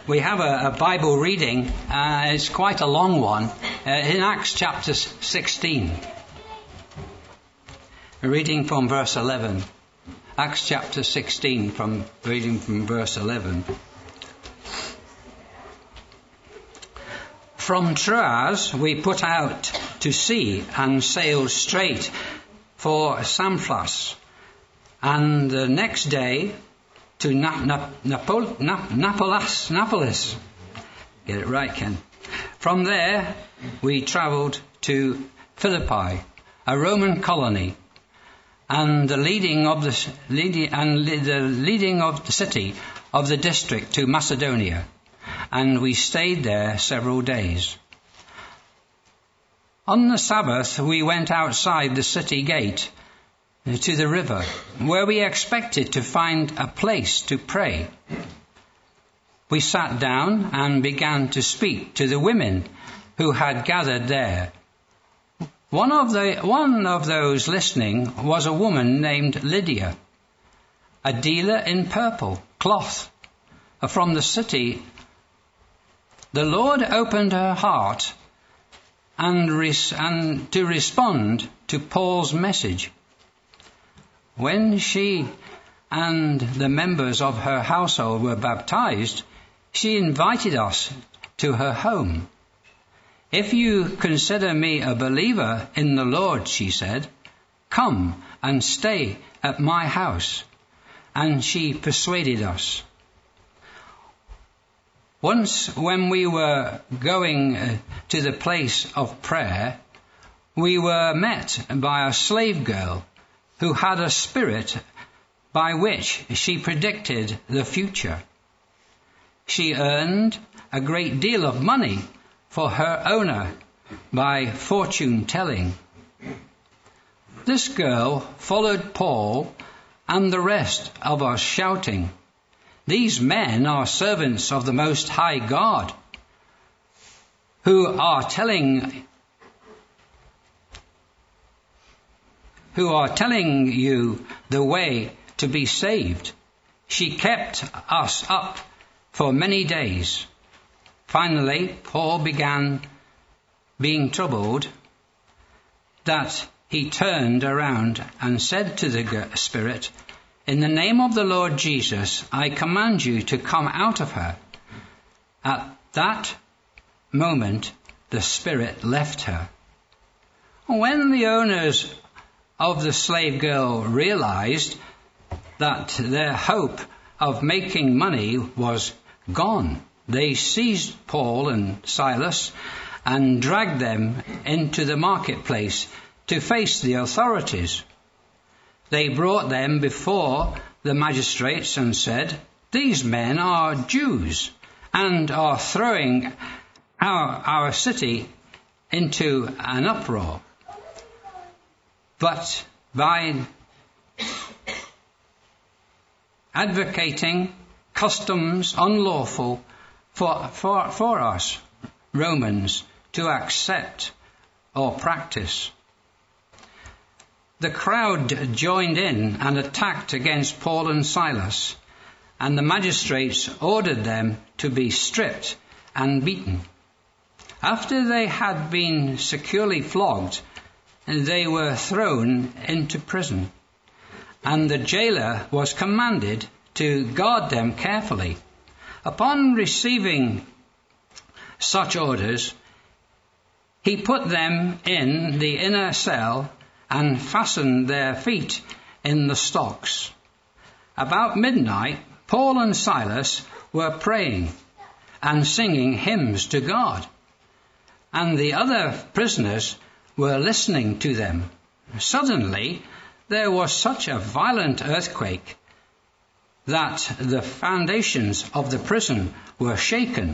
We have a Bible reading. It's quite a long one. In Acts chapter 16. Reading from verse 11. Acts chapter 16, reading from verse 11. From Troas we put out to sea and sailed straight for Samothrace, and the next day to Neapolis. Get it right, Ken. From there we travelled to Philippi, a Roman colony, and the leading of the city of the district to Macedonia, and we stayed there several days. On the Sabbath we went outside the city gate to the river, where we expected to find a place to pray. We sat down and began to speak to the women who had gathered there. One of those listening was a woman named Lydia, a dealer in purple cloth from the city. The Lord opened her heart and to respond to Paul's message. When she and the members of her household were baptized, she invited us to her home. "If you consider me a believer in the Lord," she said, "come and stay at my house." And she persuaded us. Once, when we were going to the place of prayer, we were met by a slave girl who had a spirit by which she predicted the future. She earned a great deal of money for her owner by fortune telling. This girl followed Paul and the rest of us, shouting, "These men are servants of the Most High God, who are telling you the way to be saved." She kept us up for many days. Finally, Paul began being troubled that he turned around and said to the spirit, "In the name of the Lord Jesus, I command you to come out of her." At that moment, the spirit left her. When the owners of the slave girl realized that their hope of making money was gone, they seized Paul and Silas and dragged them into the marketplace to face the authorities. They brought them before the magistrates and said, "These men are Jews and are throwing our city into an uproar. But by advocating customs unlawful for us Romans to accept or practice." The crowd joined in and attacked against Paul and Silas, and the magistrates ordered them to be stripped and beaten. After they had been securely flogged, they were thrown into prison, and the jailer was commanded to guard them carefully. Upon receiving such orders, he put them in the inner cell and fastened their feet in the stocks. About midnight, Paul and Silas were praying and singing hymns to God, and the other prisoners were listening to them. Suddenly, there was such a violent earthquake that the foundations of the prison were shaken.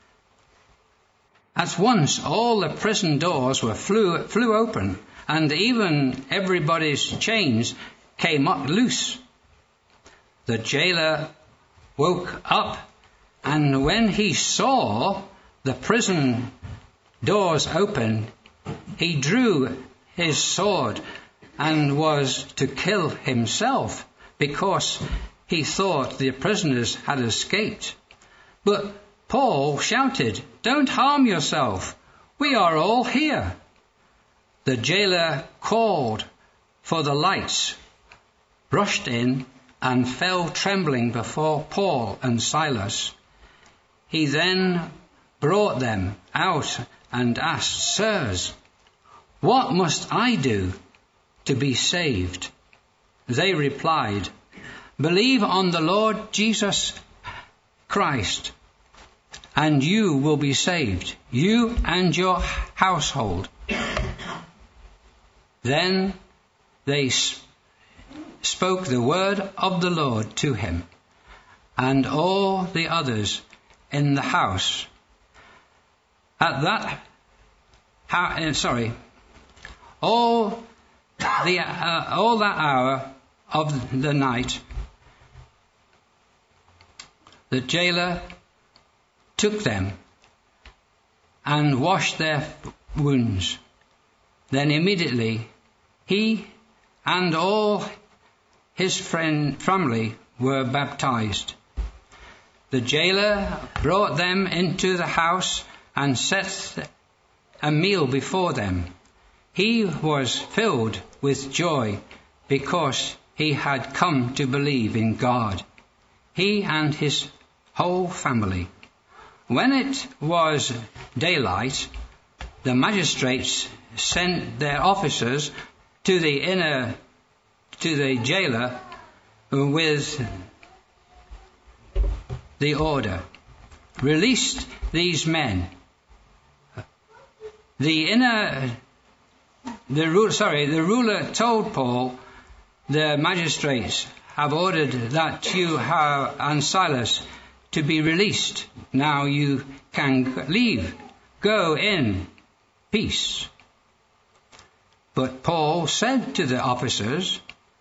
At once, all the prison doors flew open, and even everybody's chains came up loose. The jailer woke up, and when he saw the prison doors open, he drew his sword and was to kill himself because he thought the prisoners had escaped. But Paul shouted, "Don't harm yourself. We are all here." The jailer called for the lights, rushed in, and fell trembling before Paul and Silas. He then brought them out and asked, "Sirs, what must I do to be saved?" They replied, "Believe on the Lord Jesus Christ, and you will be saved, you and your household." Then they spoke the word of the Lord to him and all the others in the house. All that hour of the night, the jailer took them and washed their wounds. Then immediately he and all his family were baptized. The jailer brought them into the house and set a meal before them. He was filled with joy because he had come to believe in God, he and his whole family. When it was daylight, the magistrates sent their officers to the jailer with the order, "Release these men." The ruler told Paul, "The magistrates have ordered that you and Silas to be released. Now you can leave. Go in peace." But Paul said to the officers,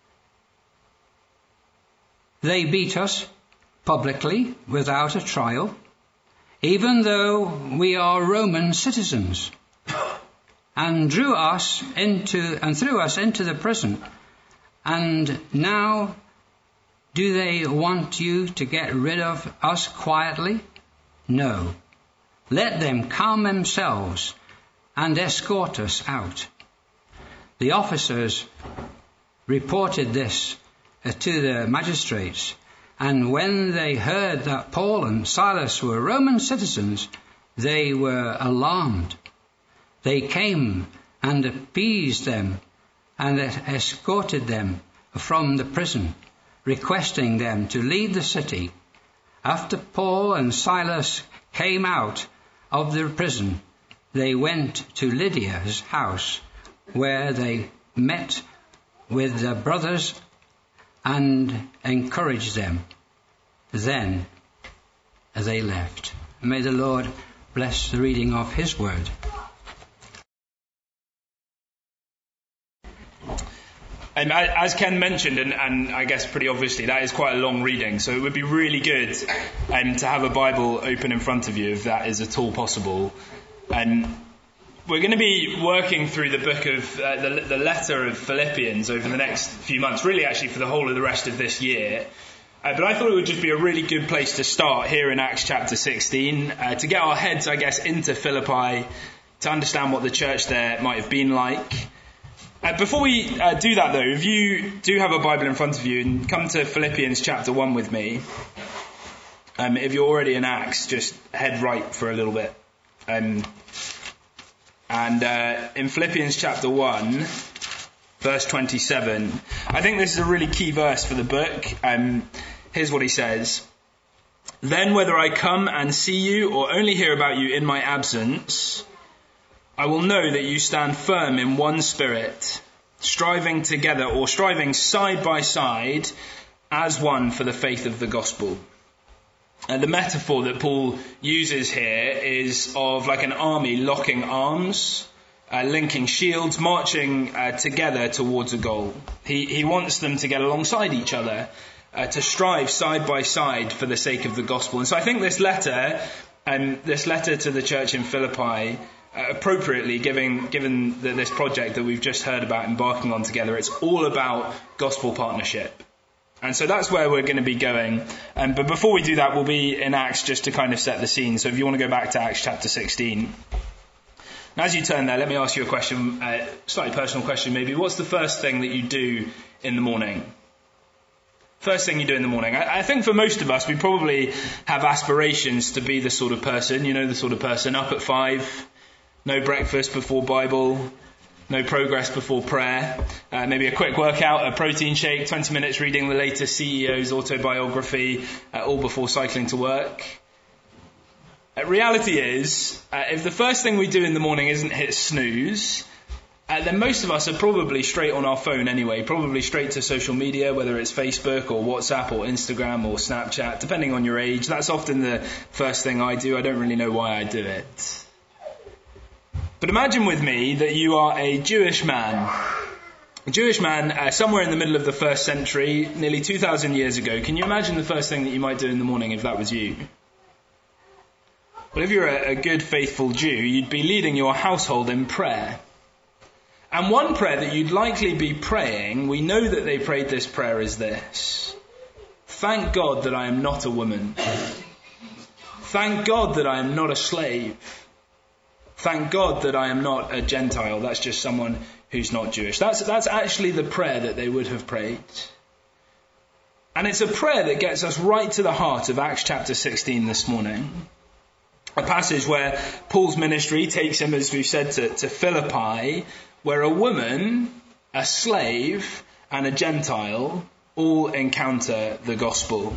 "They beat us publicly without a trial, even though we are Roman citizens, and threw us into the prison. And now do they want you to get rid of us quietly? No. Let them calm themselves and escort us out." The officers reported this to the magistrates, and when they heard that Paul and Silas were Roman citizens, they were alarmed. They came and appeased them and escorted them from the prison, requesting them to leave the city. After Paul and Silas came out of the prison, they went to Lydia's house, where they met with the brothers and encouraged them. Then they left. May the Lord bless the reading of his word. As Ken mentioned, and I guess pretty obviously, that is quite a long reading, so it would be really good to have a Bible open in front of you, if that is at all possible. We're going to be working through the book of the letter of Philippians over the next few months, really actually for the whole of the rest of this year. But I thought it would just be a really good place to start here in Acts chapter 16, to get our heads, I guess, into Philippi, to understand what the church there might have been like. Before we do that, though, if you do have a Bible in front of you, and come to Philippians chapter 1 with me. If you're already in Acts, just head right for a little bit. And in Philippians chapter 1, verse 27, I think this is a really key verse for the book. Here's what he says. "Then whether I come and see you or only hear about you in my absence, I will know that you stand firm in one spirit, striving together or striving side by side as one for the faith of the gospel." The metaphor that Paul uses here is of like an army locking arms, linking shields, marching together towards a goal. He wants them to get alongside each other, to strive side by side for the sake of the gospel. And so I think this letter to the church in Philippi, appropriately given this project that we've just heard about embarking on together, it's all about gospel partnership. And so that's where we're going to be going. But before we do that, we'll be in Acts just to kind of set the scene. So if you want to go back to Acts chapter 16. Now, as you turn there, let me ask you a question, slightly personal question maybe. What's the first thing that you do in the morning? First thing you do in the morning. I think for most of us, we probably have aspirations to be the sort of person, the sort of person up at 5, no breakfast before Bible, no progress before prayer, maybe a quick workout, a protein shake, 20 minutes reading the latest CEO's autobiography, all before cycling to work. Reality is, if the first thing we do in the morning isn't hit snooze, then most of us are probably straight on our phone anyway, probably straight to social media, whether it's Facebook or WhatsApp or Instagram or Snapchat, depending on your age. That's often the first thing I do. I don't really know why I do it. But imagine with me that you are a Jewish man. A Jewish man somewhere in the middle of the first century, nearly 2,000 years ago. Can you imagine the first thing that you might do in the morning if that was you? Well, if you're a good, faithful Jew, you'd be leading your household in prayer. And one prayer that you'd likely be praying, we know that they prayed this prayer, is this: thank God that I am not a woman. Thank God that I am not a slave. Thank God that I am not a Gentile. That's just someone who's not Jewish. That's actually the prayer that they would have prayed. And it's a prayer that gets us right to the heart of Acts chapter 16 this morning. A passage where Paul's ministry takes him, as we've said, to Philippi, where a woman, a slave, and a Gentile all encounter the gospel.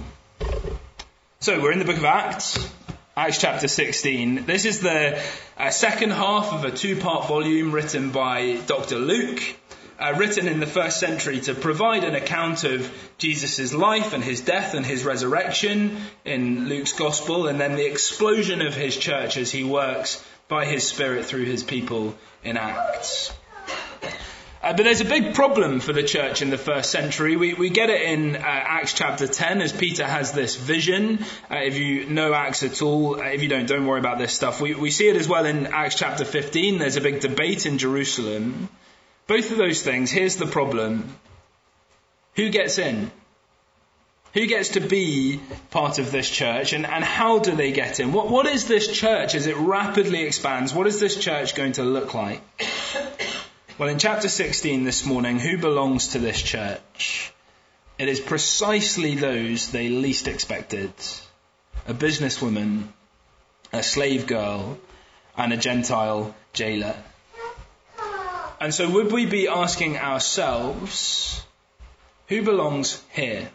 So we're in the book of Acts, Acts chapter 16. This is the second half of a 2-part volume written by Dr. Luke, written in the first century to provide an account of Jesus' life and his death and his resurrection in Luke's gospel, and then the explosion of his church as he works by his Spirit through his people in Acts. But there's a big problem for the church in the first century. We get it in Acts chapter 10 as Peter has this vision. If you know Acts at all, if you don't worry about this stuff. We see it as well in Acts chapter 15. There's a big debate in Jerusalem. Both of those things, here's the problem. Who gets in? Who gets to be part of this church, and how do they get in? What is this church as it rapidly expands? What is this church going to look like? Well, in chapter 16 this morning, who belongs to this church? It is precisely those they least expected. A businesswoman, a slave girl, and a Gentile jailer. And so would we be asking ourselves, who belongs here?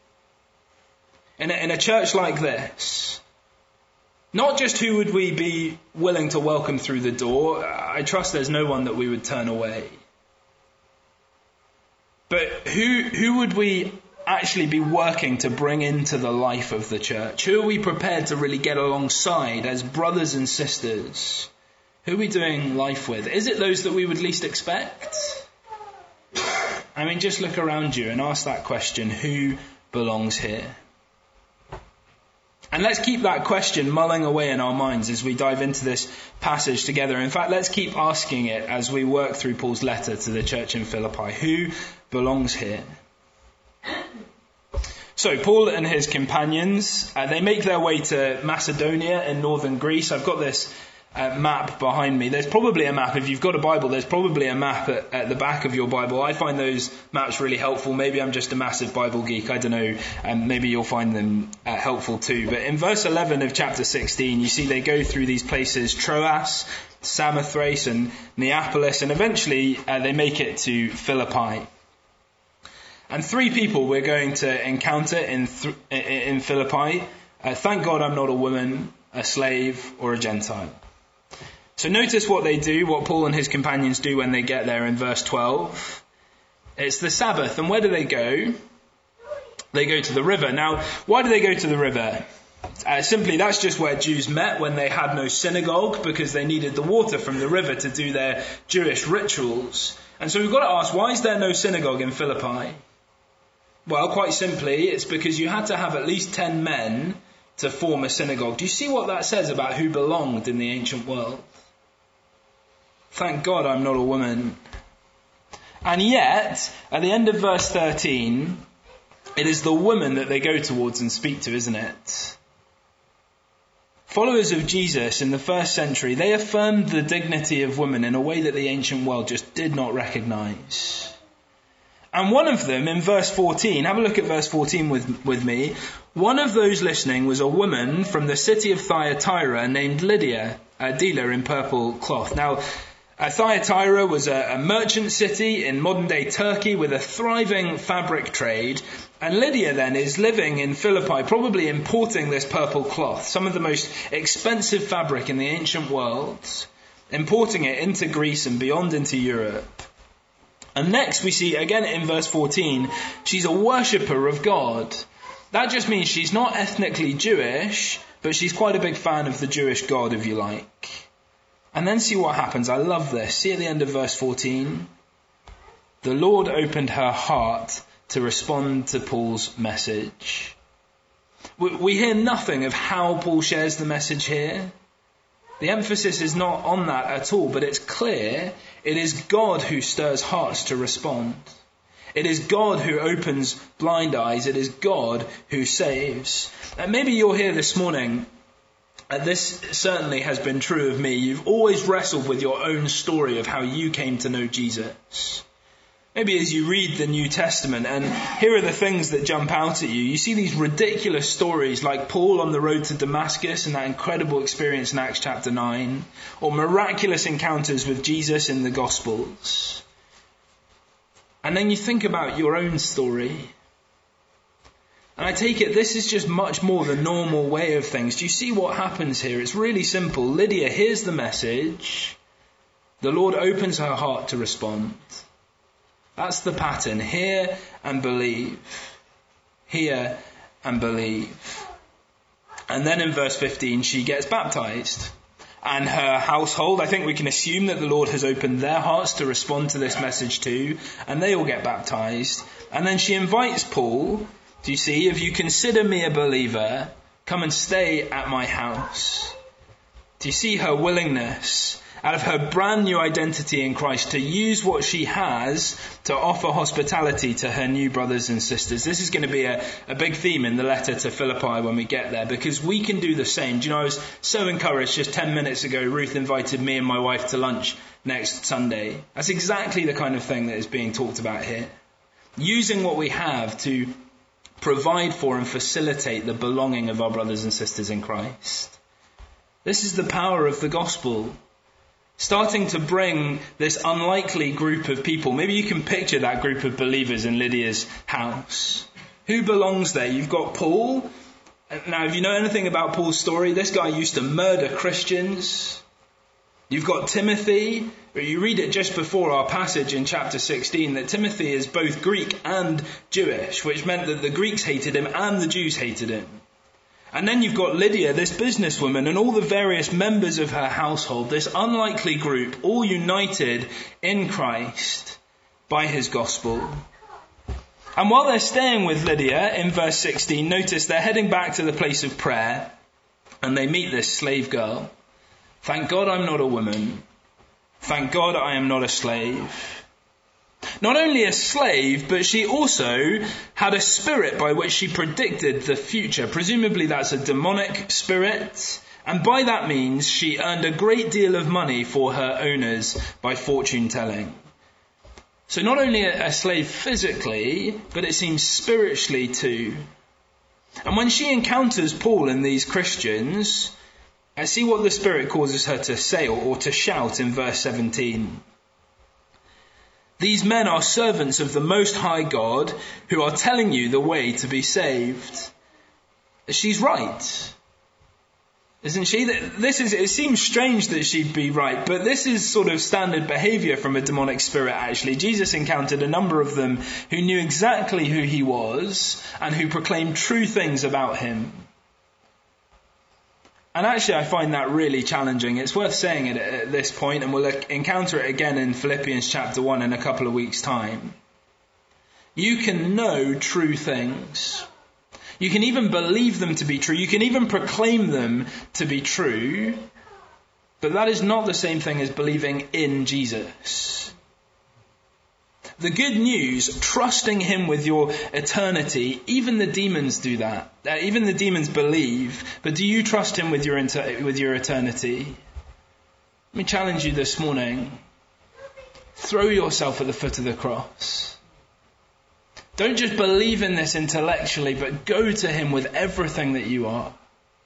In a church like this, not just who would we be willing to welcome through the door. I trust there's no one that we would turn away. But who would we actually be working to bring into the life of the church? Who are we prepared to really get alongside as brothers and sisters? Who are we doing life with? Is it those that we would least expect? I mean, just look around you and ask that question, who belongs here? And let's keep that question mulling away in our minds as we dive into this passage together. In fact, let's keep asking it as we work through Paul's letter to the church in Philippi. Who belongs here? So Paul and his companions, they make their way to Macedonia in northern Greece. I've got this map behind me. There's probably a map. If you've got a Bible, there's probably a map at the back of your Bible. I find those maps really helpful. Maybe I'm just a massive Bible geek. I don't know. Maybe you'll find them helpful too. But in verse 11 of chapter 16, you see they go through these places, Troas, Samothrace and Neapolis, and eventually they make it to Philippi. And 3 people we're going to encounter in Philippi. Thank God I'm not a woman, a slave, or a Gentile. So notice what they do, what Paul and his companions do when they get there in verse 12. It's the Sabbath. And where do they go? They go to the river. Now, why do they go to the river? Simply, that's just where Jews met when they had no synagogue, because they needed the water from the river to do their Jewish rituals. And so we've got to ask, why is there no synagogue in Philippi? Well, quite simply, it's because you had to have at least 10 men to form a synagogue. Do you see what that says about who belonged in the ancient world? Thank God I'm not a woman. And yet, at the end of verse 13, It is the woman that they go towards and speak to, isn't it? Followers of Jesus in the first century, they affirmed the dignity of women in a way that the ancient world just did not recognize. And one of them, in verse 14, have a look at verse 14 with me. One of those listening was a woman from the city of Thyatira named Lydia, a dealer in purple cloth. Now, Thyatira was a merchant city in modern-day Turkey with a thriving fabric trade. And Lydia then is living in Philippi, probably importing this purple cloth, some of the most expensive fabric in the ancient world, importing it into Greece and beyond into Europe. And next we see, again in verse 14, she's a worshipper of God. That just means she's not ethnically Jewish, but she's quite a big fan of the Jewish God, if you like. And then see what happens. I love this. See at the end of verse 14. The Lord opened her heart to respond to Paul's message. We hear nothing of how Paul shares the message here. The emphasis is not on that at all, but it's clear it is God who stirs hearts to respond. It is God who opens blind eyes. It is God who saves. And maybe you're here this morning, and this certainly has been true of me. You've always wrestled with your own story of how you came to know Jesus. Maybe as you read the New Testament, and here are the things that jump out at you. You see these ridiculous stories like Paul on the road to Damascus and that incredible experience in Acts chapter 9, or miraculous encounters with Jesus in the Gospels. And then you think about your own story. And I take it this is just much more the normal way of things. Do you see what happens here? It's really simple. Lydia hears the message. The Lord opens her heart to respond. That's the pattern. Hear and believe. Hear and believe. And then in verse 15, she gets baptized. And her household, I think we can assume that the Lord has opened their hearts to respond to this message too. And they all get baptized. And then she invites Paul, do you see, if you consider me a believer, come and stay at my house. Do you see her willingness, out of her brand new identity in Christ, to use what she has to offer hospitality to her new brothers and sisters? This is going to be a big theme in the letter to Philippi when we get there, because we can do the same. Do you know, I was so encouraged just 10 minutes ago, Ruth invited me and my wife to lunch next Sunday. That's exactly the kind of thing that is being talked about here. Using what we have to provide for and facilitate the belonging of our brothers and sisters in Christ. This is the power of the gospel. Starting to bring this unlikely group of people. Maybe you can picture that group of believers in Lydia's house. Who belongs there? You've got Paul. Now, if you know anything about Paul's story, this guy used to murder Christians. You've got Timothy. You read it just before our passage in chapter 16 that Timothy is both Greek and Jewish, which meant that the Greeks hated him and the Jews hated him. And then you've got Lydia, this businesswoman, and all the various members of her household, this unlikely group, all united in Christ by his gospel. And while they're staying with Lydia, in verse 16, notice they're heading back to the place of prayer, and they meet this slave girl. Thank God I'm not a woman. Thank God I am not a slave. Not only a slave, but she also had a spirit by which she predicted the future. Presumably that's a demonic spirit. And by that means, she earned a great deal of money for her owners by fortune telling. So not only a slave physically, but it seems spiritually too. And when she encounters Paul and these Christians, I see what the Spirit causes her to say or to shout in verse 17. These men are servants of the Most High God who are telling you the way to be saved. She's right, isn't she? It seems strange that she'd be right, but this is sort of standard behavior from a demonic spirit actually. Jesus encountered a number of them who knew exactly who he was and who proclaimed true things about him. And actually I find that really challenging. It's worth saying it at this point, and we'll encounter it again in Philippians chapter 1 in a couple of weeks' time. You can know true things. You can even believe them to be true. You can even proclaim them to be true. But that is not the same thing as believing in Jesus. The good news, trusting him with your eternity, even the demons do that. Even the demons believe. But do you trust him with your eternity? Let me challenge you this morning. Throw yourself at the foot of the cross. Don't just believe in this intellectually, but go to him with everything that you are.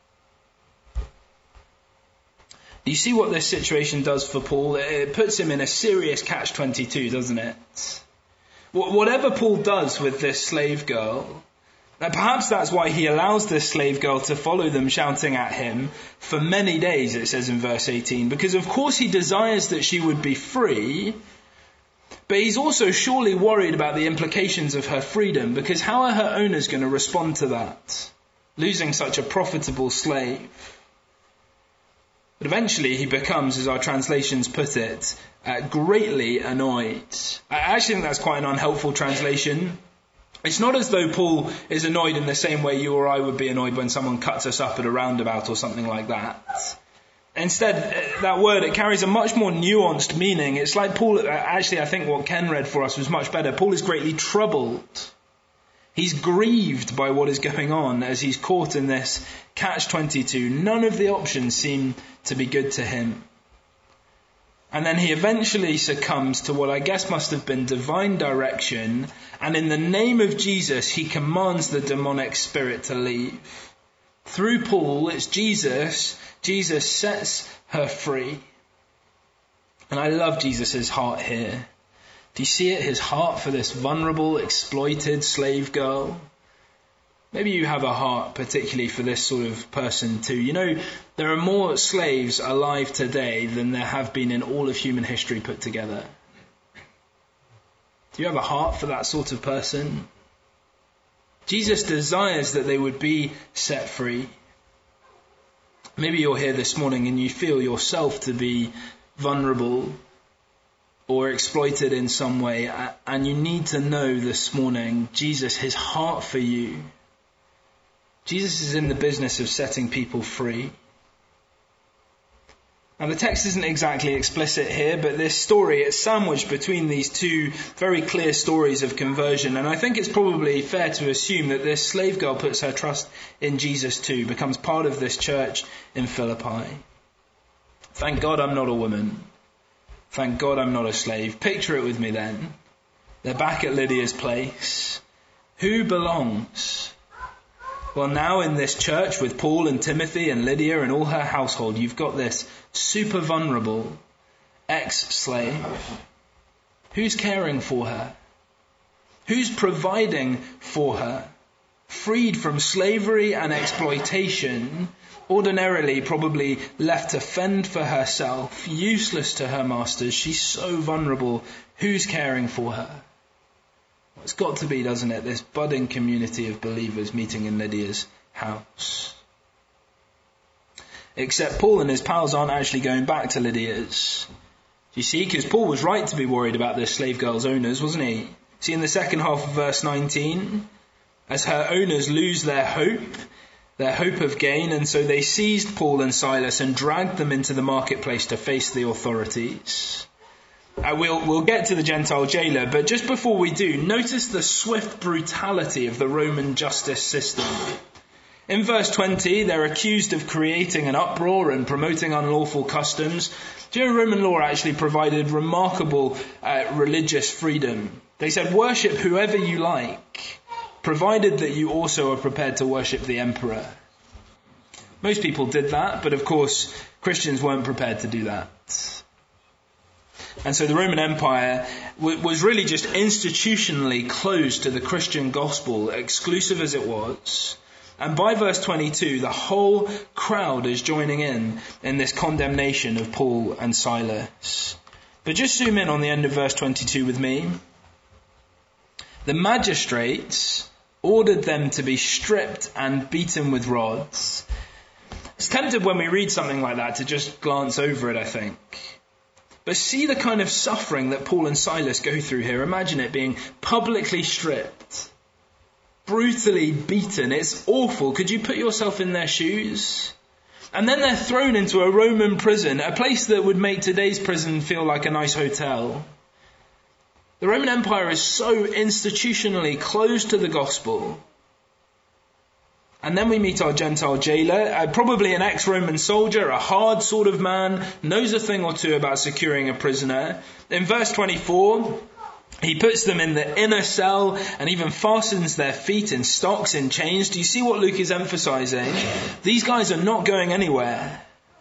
You see what this situation does for Paul? It puts him in a serious catch-22, doesn't it? Whatever Paul does with this slave girl, perhaps that's why he allows this slave girl to follow them shouting at him for many days, it says in verse 18. Because of course he desires that she would be free, but he's also surely worried about the implications of her freedom, because how are her owners going to respond to that? Losing such a profitable slave. But eventually he becomes, as our translations put it, greatly annoyed. I actually think that's quite an unhelpful translation. It's not as though Paul is annoyed in the same way you or I would be annoyed when someone cuts us up at a roundabout or something like that. Instead, that word, it carries a much more nuanced meaning. It's like Paul, actually I think what Ken read for us was much better. Paul is greatly troubled. He's grieved by what is going on as he's caught in this catch-22. None of the options seem to be good to him. And then he eventually succumbs to what I guess must have been divine direction. And in the name of Jesus, he commands the demonic spirit to leave. Through Paul, it's Jesus. Jesus sets her free. And I love Jesus' heart here. Do you see it? His heart for this vulnerable, exploited slave girl. Maybe you have a heart particularly for this sort of person too. You know, there are more slaves alive today than there have been in all of human history put together. Do you have a heart for that sort of person? Jesus desires that they would be set free. Maybe you're here this morning and you feel yourself to be vulnerable or exploited in some way, and you need to know this morning, Jesus, his heart for you. Jesus is in the business of setting people free. Now the text isn't exactly explicit here, but this story is sandwiched between these two very clear stories of conversion, and I think it's probably fair to assume that this slave girl puts her trust in Jesus too, becomes part of this church in Philippi. Thank God I'm not a woman. Thank God I'm not a slave. Picture it with me then. They're back at Lydia's place. Who belongs? Well, now in this church with Paul and Timothy and Lydia and all her household, you've got this super vulnerable ex-slave. Who's caring for her? Who's providing for her? Freed from slavery and exploitation, ordinarily probably left to fend for herself, useless to her masters. She's so vulnerable. Who's caring for her? Well, it's got to be, doesn't it, this budding community of believers meeting in Lydia's house. Except Paul and his pals aren't actually going back to Lydia's. You see, because Paul was right to be worried about this slave girl's owners, wasn't he? See, in the second half of verse 19, as her owners lose their hope of gain, and so they seized Paul and Silas and dragged them into the marketplace to face the authorities. We'll get to the Gentile jailer, but just before we do, notice the swift brutality of the Roman justice system. In verse 20, they're accused of creating an uproar and promoting unlawful customs. Do you know Roman law actually provided remarkable religious freedom? They said, worship whoever you like, provided that you also are prepared to worship the emperor. Most people did that, but of course Christians weren't prepared to do that. And so the Roman Empire was really just institutionally closed to the Christian gospel, exclusive as it was. And by verse 22, the whole crowd is joining in this condemnation of Paul and Silas. But just zoom in on the end of verse 22 with me. The magistrates ordered them to be stripped and beaten with rods. It's tempted when we read something like that to just glance over it, I think. But see the kind of suffering that Paul and Silas go through here. Imagine it being publicly stripped, brutally beaten. It's awful. Could you put yourself in their shoes? And then they're thrown into a Roman prison, a place that would make today's prison feel like a nice hotel. The Roman Empire is so institutionally closed to the gospel. And then we meet our Gentile jailer, probably an ex-Roman soldier, a hard sort of man, knows a thing or two about securing a prisoner. In verse 24, he puts them in the inner cell and even fastens their feet in stocks, in chains. Do you see what Luke is emphasizing? These guys are not going anywhere.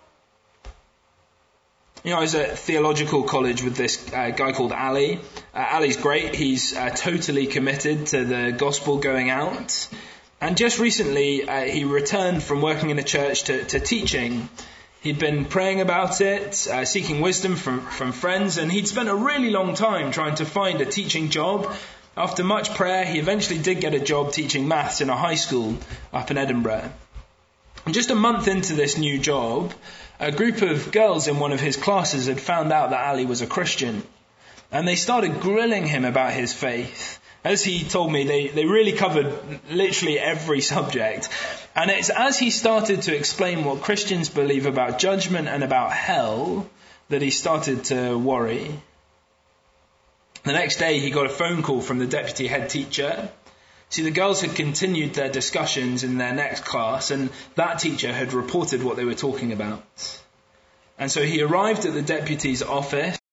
You know, I was at theological college with this guy called Ali. Ali's great. He's totally committed to the gospel going out. And just recently, he returned from working in a church to teaching. He'd been praying about it, seeking wisdom from friends, and he'd spent a really long time trying to find a teaching job. After much prayer, he eventually did get a job teaching maths in a high school up in Edinburgh. And just a month into this new job, a group of girls in one of his classes had found out that Ali was a Christian. And they started grilling him about his faith. As he told me, they really covered literally every subject. And it's as he started to explain what Christians believe about judgment and about hell that he started to worry. The next day he got a phone call from the deputy head teacher. See, the girls had continued their discussions in their next class, and that teacher had reported what they were talking about. And so he arrived at the deputy's office.